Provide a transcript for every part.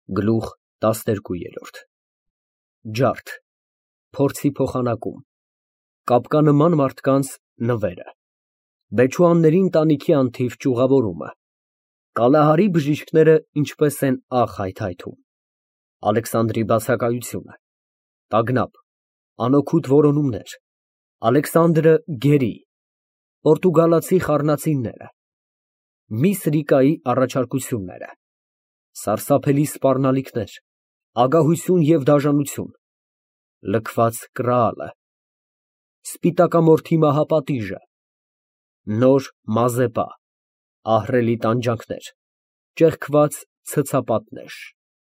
Գլուխ 12 Ջարդ, փորձի փոխանակում, կապկանման մարդկանց նվերը, Բեչուանների ընտանիքի անթիվ ճյուղավորումը, Կալահարի բժիշկները ինչպես են աղ հայթայթում, Ալեքսանդրի բացակայությունը, տագնապ, անօգուտ որոնումներ, Ալեքսանդրը գերի, պորտուգալացի խառնածինները, Միս Ռիկայի առաջարկությունները, սարսափելի սպառնալիքներ, ագահություն և դաժանություն, լքված կրալը, սպիտակամորթի մահապատիժը, նոր Մազեպա, ահռելի տանջանքներ, ճեղքված ցցապատներ։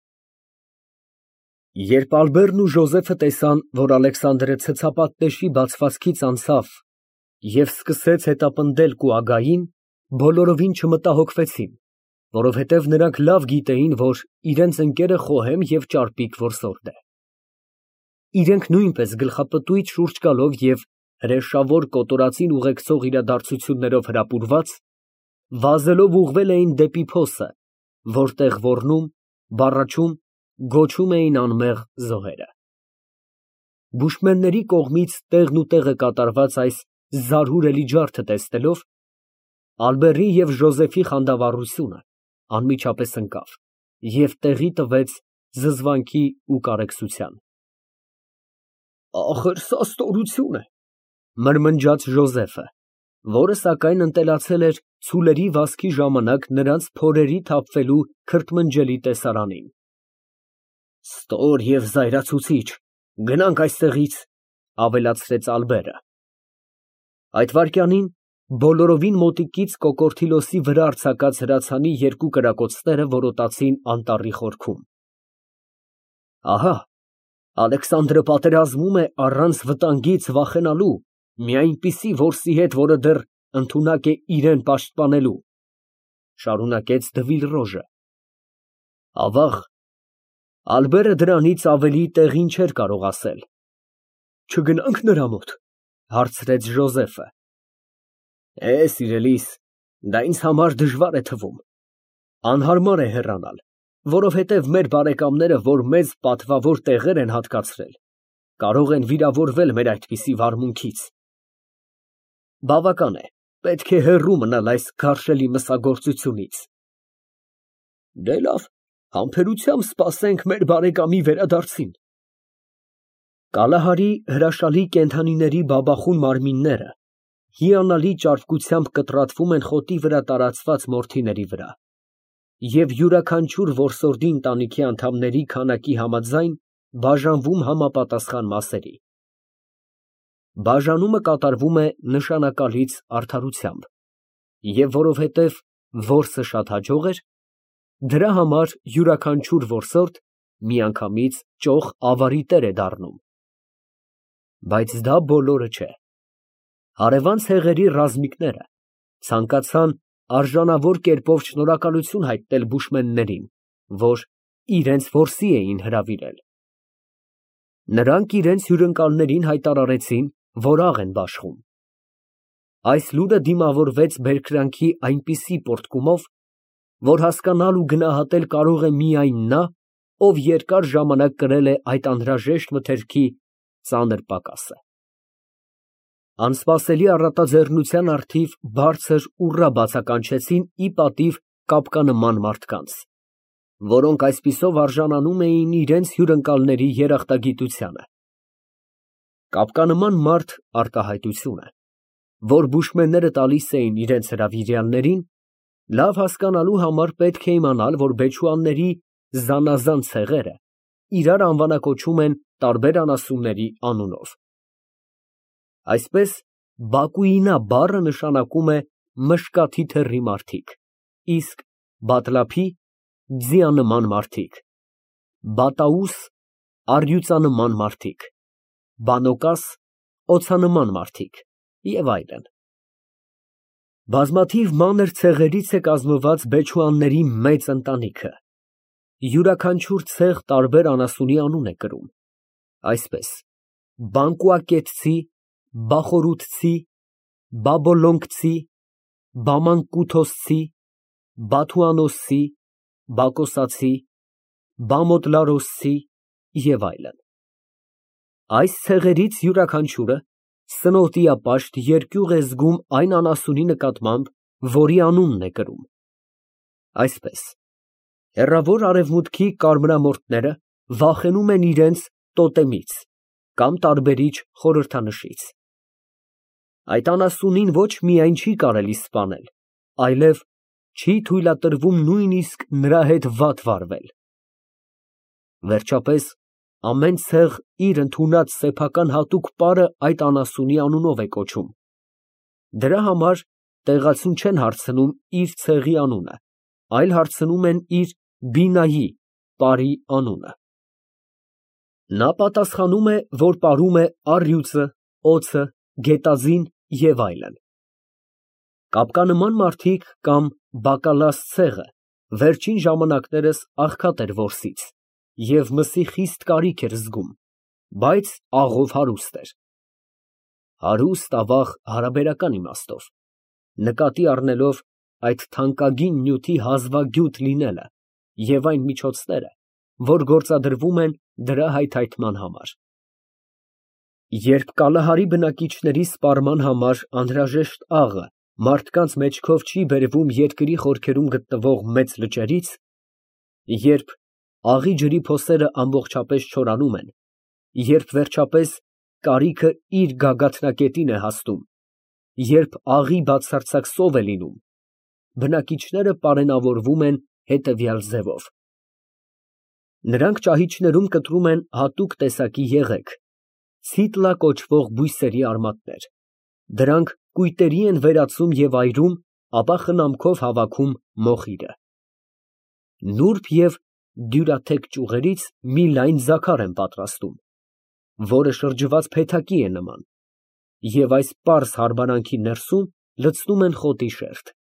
Երբ Ալբերն ու Ժոզեֆը տեսան, որ Ալեքսանդրը ցցապատնեշի բացվածքից անցավ և սկսեց հետապնդել կուագային, բոլորովին չմտահոգվեցին, որովհետև նրանք լավ գիտեին, որ իրենց ընկերը խոհեմ և ճարպիկ որսորդ է։ Իրենք նույնպես գլխապտույտ շուրջ գալով և հրեշավոր կոտորածին ուղեկցող իրադարձություններով հրապուրված, վազելով ուղղվել էին դեպի փոսը, որտեղ ոռնում, բառաչում, գոչում էին անմեղ զոհերը։ Բուշմենների կողմից տեղն ու տեղը կատարված այս զարհուրելի ջարդը տեսնելով, Ալբերի և Ժոզեֆի խանդավառությունը անմիջապես ընկավ և տեղի տվեց զզվանքի ու կարեկցության։ Ախր սա ստորություն է, մրմնջաց Ժոզեֆը, որը սակայն ընտելացել էր ցուլերի վազքի ժամանակ նրանց փորերի թափվելու քրթմնջելի տեսարանին։ Ստոր և զայրացուցիչ, գնանք այստեղից, ավելացրեց Ալբերը։ Այդ վայրկյանին բոլորովին մոտիկից կոկորդիլոսի վրա արձակած հրացանի երկու կրակոցները որոտացին անտառի խորքում։ Ահա, Ալեքսանդրը պատերազմում է առանց վտանգից վախենալու մի այնպիսի որսի հետ, որը դեռ ընդունակ է իրան պաշտպանելու, շարունակեց Դվիլռոժը։ Ավաղ, Ալբերը դրանից ավելի տեղին չէր կարող ասել։ Չգնա՞նք նրա մոտ, հարցրեց Ժոզեֆը։ Սիրելիս, դա ինձ համար դժվար է թվում, անհարմար է հեռանալ, որովհետև մեր բարեկամները, որ մեզ պատվավոր տեղեր են հատկացրել, կարող են վիրավորվել մեր այդպիսի վարմունքից։ Բավական է, պետք է հեռու մնալ այս գարշելի մսագործությունից։ Դե լավ, համբերությամբ սպասենք մեր բարեկամի վերադարձին։ Կալահարի հրաշալի կենդանիների բաբախուն մարմինները հիանալի ճարպկությամբ կտրատվում են խոտի վրա տարածված մորթիների վրա և յուրաքանչյուր որսորդի ընտանիքի անդամների քանակի համաձայն բաժանվում համապատասխան մասերի։ Բաժանումը կատարվում է նշանակալից արդարությամբ, և որովհետև որսը շատ հաջող էր, դրա համար յուրաքանչյուր որսորդ միանգամից ճոխ ավարի տեր է դառնում։ Բայց դա բոլորը չէ։ Հարևան ցեղերի ռազմիկները ցանկացան արժանավոր կերպով շնորհակալություն հայտնել բուշմեններին, որ իրենց որսի էին հրավիրել։ Նրանք իրենց հյուրընկալներին հայտարարեցին, որ աղ են բաշխում։ Այս լուրը դիմավորվեց բերկրանքի այնպիսի պոռթկումով, որ հասկանալ ու գնահատել կարող է միայն նա, ով երկար ժամանակ կրել է այդ անհրաժեշտ մթերքի ծանր պակասը։ Անսպասելի առատաձեռնության առթիվ բարձր ուռա բացականչեցին ի պատիվ կապկանման մարդկանց, որոնք այսպիսով արժանանում էին իրենց հյուրընկալների երախտագիտությանը։ Կապկանման մարդ արտահայտությունը, որ բուշմենները տալիս էին իրենց հրավիրյալներին, լավ հասկանալու համար պետք է իմանալ, որ բեչուանների զանազան ցեղերը իրար անվանակոչում են տարբեր անասունների անունով։ Այսպես Բակուինա բառը նշանակում է մշկաթի թեռի մարդիկ, իսկ Բատլափի ձիանման մարդիկ, Բատաուս առյուծանման մարդիկ, Բանոկաս օձանման մարդիկ և այլն։ Բազմաթիվ մանր ցեղերից է կազմված բեչուանների մեծ ընտանիքը։ Յուրաքանչյուր ցեղ տարբեր անասունի անուն է կրում, այսպես բանկուակետցի, բախորութցի, բաբոլոնգցի, բամանկութոսցի, բաթուանոսցի, բակոսացի, Բամոդլարոսի եւ այլն։ Այս ցեղերից յուրաքանչյուրը սնոտիապաշտ երկյուղ է զգում այն անասունի նկատմամբ, որի անունն է կրում։ Այսպես, հեռավոր արևմուտքի կարմրամորթները վախենում են իրենց տոտեմից կամ տարբերիչ խորհրդանշից։ Այդ անասունին ոչ միայն չի կարելի սպանել, այլև չի թույլատրվում նույնիսկ նրա հետ վատ վարվել։ Վերջապես, ամեն ցեղ իր ընդունած սեփական հատուկ պարը այդ անասունի անունով է կոչում։ Դրա համար տեղացուն չեն հարցնում իր ցեղի անունը, այլ հարցնում են իր բինայի պարի անունը։ Նա պատասխանում է, որ պարում է առյուծը, օձը, գետաձին և այլն։ Կապկանման մարդիկ կամ բակալաս ցեղը վերջին ժամանակներս աղքատ էր որսից և մսի խիստ կարիք էր զգում, բայց աղով հարուստ էր։ Հարուստ, ավաղ հարաբերական իմաստով, նկատի առնելով այդ թանկագին նյութի հազվագյուտ լինելը և այն միջոցները, որ գործադրվում են դրա հայթայթման համար։ Երբ կալահարի բնակիչների սպառման համար անհրաժեշտ աղը մարդկանց մեջքով չի բերվում երկրի խորքերում գտնվող մեծ լճերից, երբ աղի ջրի փոսերը ամբողջապես չորանում են, երբ վերջապես կարիքը իր գագաթնակետին է հասնում, երբ աղի բացարձակ սով է լինում, բնակիչները պարենավորվում են հետևյալ ձևով. նրանք ճահիճներում կտրում են հատուկ տեսակի եղեգ, ցիտլա կոչվող բույսերի արմատներ, դրանք կույտերի են վերածում և այրում, ապա խնամքով հավաքում մոխիրը։ Նուրբ և դյուրաթեք ճյուղերից մի լայն ձագար են պատրաստում, որը շրջված փեթակի է նման, և այս պարզ հարբարանքի ներսում լցնում են խոտի շերտ։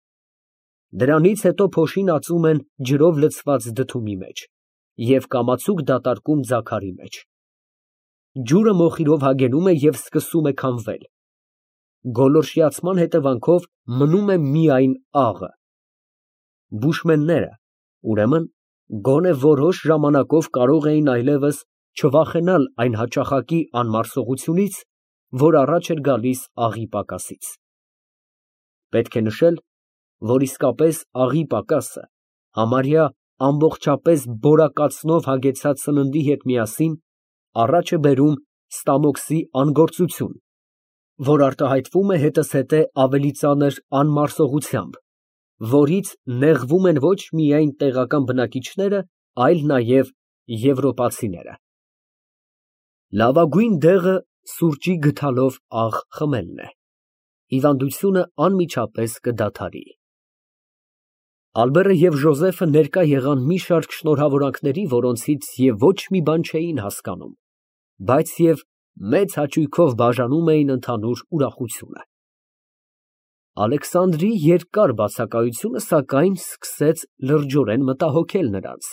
Դրանից հետո փոշին ածում են ջրով լցված դդումի մեջ և կամացուկ դատարկում ձագարի մեջ։ Ջուրը մոխիրով հագենում է և սկսում է քամվել։ Գոլորշիացման հետևանքով մնում է միայն աղը։ Բուշմենները, ուրեմն, գոնե որոշ ժամանակով կարող էին այլևս չվախենալ այն հաճախակի անմարսողությունից, որ առաջ էր գալիս աղի պակասից։ Պետք է նշել, որ իսկապես աղի պակասը համարյա ամբողջապես բորակացնով հագեցած սննդի հետ միասին առաջ է բերում ստամոքսի անգործություն, որ արտահայտվում է հետզհետե ավելի ծանր անմարսողությամբ, որից նեղվում են ոչ միայն տեղական բնակիչները, այլ նաև եվրոպացիները։ Լավագույն դեղը սուրճի գդալով աղ խմելն է։ Հիվանդությունը անմիջապես կդադարի։ Ալբերը և Ժոզեֆը ներկա եղան մի շարք շնորհավորանքների, որոնցից և ոչ մի բան չէին հասկանում, բայց և մեծ հաճույքով բաժանում էին ընդհանուր ուրախությունը։ Ալեքսանդրի երկար բացակայությունը, սակայն, սկսեց լրջորեն մտահոգել նրանց։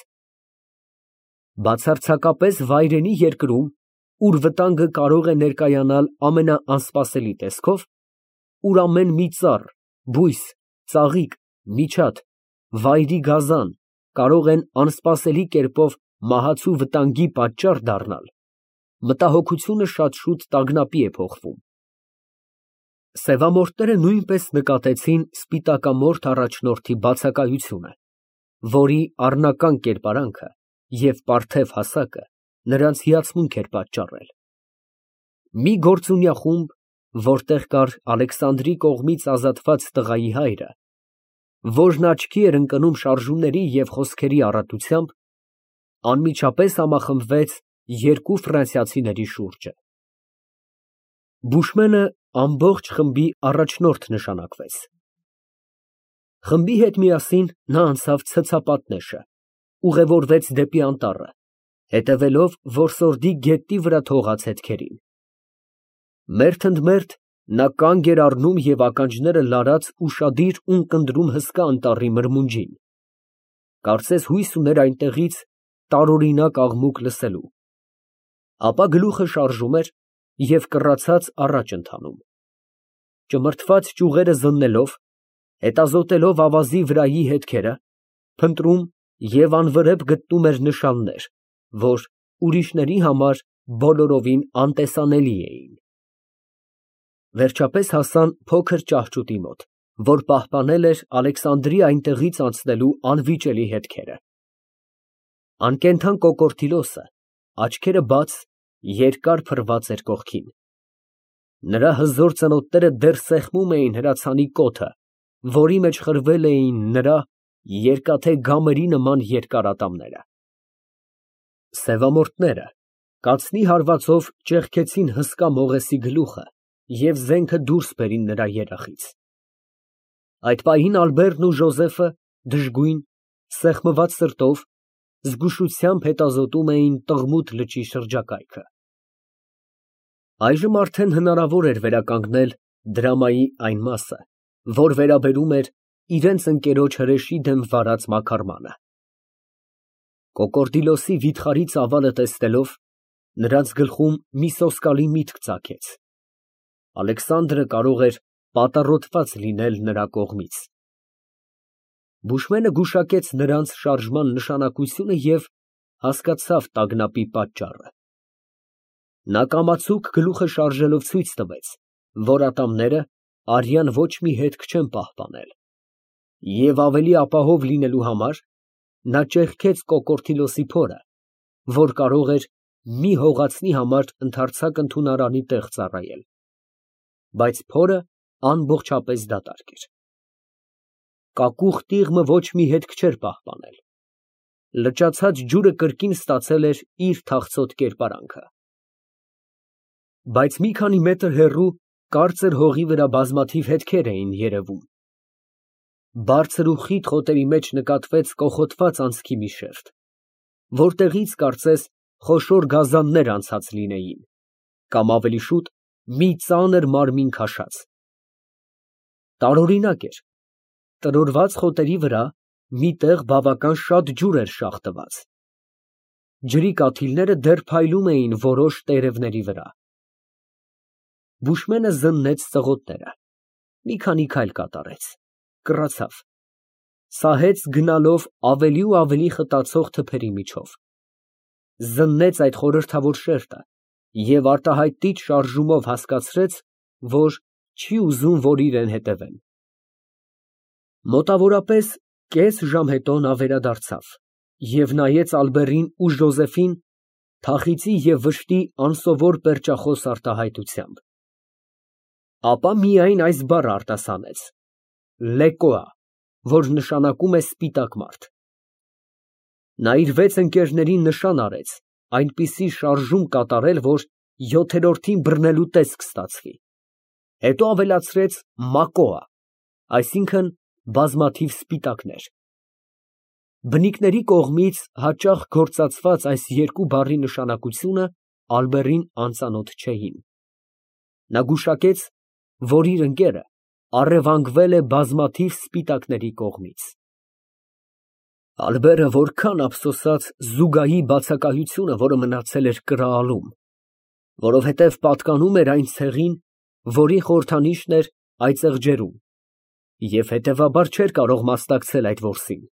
Բացարձակապես վայրենի երկրում, ուր վտանգը կարող է ներկայանալ ամենաանսպասելի տեսքով, ուր ամեն մի ծառ, բույս, ծաղիկ, միջատ, վայրի գազան կարող են անսպասելի կերպով մահացու վտանգի պատճառ դառնալ, մտահոգությունը շատ շուտ տագնապի է փոխվում։ Սևամորթները նույնպես նկատեցին սպիտակամորթ առաջնորդի բացակայությունը, որի առնական կերպարանքը և պարթև հասակը նրանց հիացմունք էր պատճառել։ Մի գործունյա խումբ, որտեղ կար Ալեքսանդրի կողմից ազատված տղայի հայրը, որն աչքի էր ընկնում շարժումների և խոսքերի առատությամբ, անմիջապես համախմբվեց երկու ֆրանսիացիների շուրջը։ Բուշմենը ամբողջ խմբի առաջնորդ նշանակվեց։ Խմբի հետ միասին նա անցավ ցցապատնեշը, ուղևորվեց դեպի անտառը, հետևելով որսորդի գետնի վրա թողած հետքերին։ Մերթ ընդ մերթ նա կանգ էր առնում և ականջները լարած ուշադիր ունկնդրում հսկա անտառի մրմունջին, կարծես հույս ուներ այնտեղից տարօրինակ աղմուկ լսելու, ապա գլուխը շարժում էր և կռացած առաջ ընթանում։ Ճմրթված ճյուղերը զննելով, հետազոտելով ավազի վրայի հետքերը, փնտրում և անվրեպ գտնում էր նշաններ, որ ուրիշների համար բոլորովին անտեսանելի էին։ Վերջապես հասան փոքր ճահճուտի մոտ, որ պահպանել էր Ալեքսանդրի այնտեղից անցնելու անվիճելի հետքերը։ Անկենդան Կոկորդիլոսը, աչքերը բաց, երկար փռված էր կողքին։ Նրա հզոր ծնոտները դեռ սեղմում էին հրացանի կոթը, որի մեջ խրվել էին նրա երկաթե գամերի նման երկար ատամները։ Սևամորթները կացնի հարվածով ճեղքեցին հսկա մողեսի գլուխը և զենքը դուրս բերին նրա երախից։ Այդ պահին Ալբերտն ու Ժոզեֆը դժգույն, սեղմված սրտով զգուշությամբ հետազոտում էին Տղմութ լճի շրջակայքը։ Այժմ արդեն հնարավոր էր վերականգնել դրամայի այն մասը, որ վերաբերում էր իրենց ընկերոջ հրեշի դեմ վարած մաքարմանը։ Կոկորդիլոսի վիթխարի ծավալը տեսնելով, նրանց գլխում մի սոսկալի միտք ծագեց. Ալեքսանդրը կարող էր պատառոտված լինել նրա կողմից։ Բուշմենը գուշակեց նրանց շարժման նշանակությունը և հասկացավ տագնապի պատճառը։ Նա կամացուկ գլուխը շարժելով ցույց տվեց, որ ատամները արյան ոչ մի հետք չեն պահպանել, և ավելի ապահով լինելու համար նա ճեղքեց Կոկորդիլոսի փորը, որ կարող էր մի հողացնի համար ընդարձակ ընդունարանի տեղ ծառայել, բայց փորը ամբողջապես դատարկ էր։ Կակուղ տիղմը ոչ մի հետք չէր պահպանել։ Լճացած ջուրը կրկին ստացել էր իր թախծոտ կերպարանքը։ Բայց մի քանի մետր հեռու կարծր հողի վրա բազմաթիվ հետքեր էին երևում։ Բարձր ու խիտ խոտերի մեջ նկատվեց կոխոտված անցքի մի շերտ, որտեղից կարծես խոշոր գազաններ անցած լինեին, կամ ավելի շուտ մի ծանր մարմին քաշած։ Տարօրինակ էր, տրորված խոտերի վրա մի տեղ բավական շատ ջուր էր շաղ տված։ Ջրի կաթիլները դեռ փայլում էին որոշ տերևների վրա։ Բուշմենը զննեց ծղոտները, մի քանի քայլ կատարեց, կռացավ, սահեց գնալով ավելի ու ավելի խտացող թփերի միջով, զննեց այդ խորհրդավոր շերտը և արտահայտիչ շարժումով հասկացրեց, որ չի ուզում, որ իրան հետևեն։ Մոտավորապես կես ժամ հետո նա վերադարձավ և նայեց Ալբերտին ու Ժոզեֆին թախիծի և վշտի անսովոր պերճախոս արտահայտությամբ, ապա միայն այս բառը արտասանեց. «Լեկոա», որ նշանակում է սպիտակ մարդ։ Նա իր 6 ընկերներին նշան արեց այնպիսի շարժում կատարել, որ յոթերորդին բռնելու տեսք ստացվի, հետո ավելացրեց «Մակոա», այսինքն բազմաթիվ սպիտակներ։ Բնիկների կողմից հաճախ գործածված այս երկու բառի նշանակությունը Ալբերտին անծանոթ չէին։ Նա գուշակեց, որ իր ընկերը առևանգվել է բազմաթիվ սպիտակների կողմից։ Ալբերտը որքան ափսոսաց զուգահի բացակայությունը, որը մնացել էր կրալում, որովհետև պատկանում էր այն ցեղին, որի խորհրդանիշն էր այծեղ ջերում, և հետևաբար չէր կարող մասնակցել այդ որսին։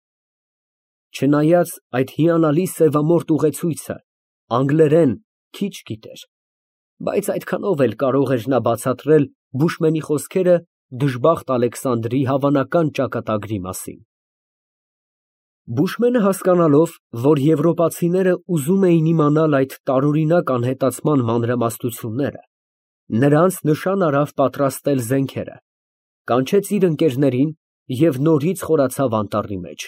Չնայած այդ հիանալի սևամորթ ուղեցույցը անգլերեն քիչ գիտեր, բայց այդքանով էլ կարող էր նա բացատրել Բուշմենի խոսքերը դժբախտ Ալեքսանդրի հավանական ճակատագրի մասին։ Բուշմենը հասկանալով, որ եվրոպացիները ուզում էին իմանալ այդ տարօրինակ անհետացման մանրամասնությունները, նրանց նշան արավ պատրաստել զենքերը, կանչեց իր ընկերներին և նորից խորացավ անտառի մեջ։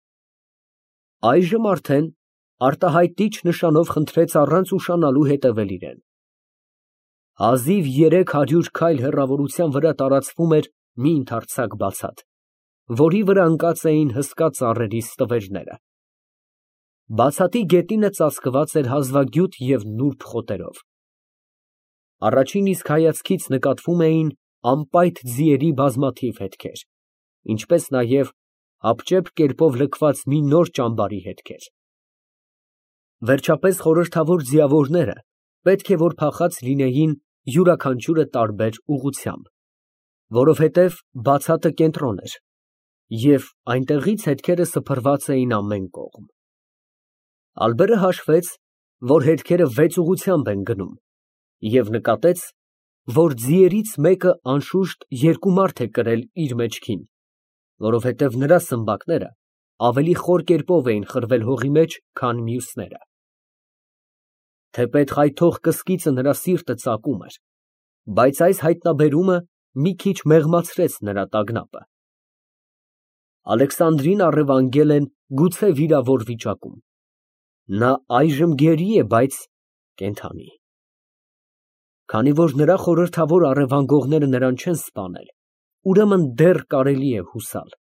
Այժմ արդեն արտահայտիչ նշանով խնդրեց առանց ուշանալու հետևել իրան։ Հազիվ 300 քայլ հեռավորության վրա տարածվում էր մի ընդարձակ բացատ, որի վրա ընկած էին հսկա ծառերի ստվերները։ Բացատի գետինը ծածկված էր հազվագյուտ և նուրբ խոտերով։ Առաջին իսկ հայացքից նկատվում էին անպայթ ձիերի բազմաթիվ հետքեր, ինչպես նաև հապճեպ կերպով լքված մի նոր ճամբարի հետքեր։ Վերջապես խորհրդավոր ձիավորները պետք է որ փախած լինեին յուրաքանչյուրը տարբեր ուղղությամբ, որովհետև բացատը կենտրոն էր, Եվ այնտեղից հետքերը սփռված էին ամեն կողմ։ Ալբերը հաշվեց, որ հետքերը վեց ուղղությամբ են գնում, և նկատեց, որ ձիերից մեկը անշուշտ երկու մարդ է կրել իր մեջքին, որովհետև նրա սմբակները ավելի խոր կերպով էին խրվել հողի մեջ, քան մյուսները։ Թեպետ խայթող կսկիծը նրա սիրտը ծակում էր, բայց այս հայտնաբերումը մի քիչ մեղմացրեց նրա տագնապը։ Ալեքսանդրին առևանգել են գուցե վիրավոր վիճակում։ Նա այժմ գերի է, բայց կենդանի։ Քանի որ նրա խորհրդավոր առևանգողները նրան չեն սպանել, ուրեմն դեռ կարելի է հուսալ։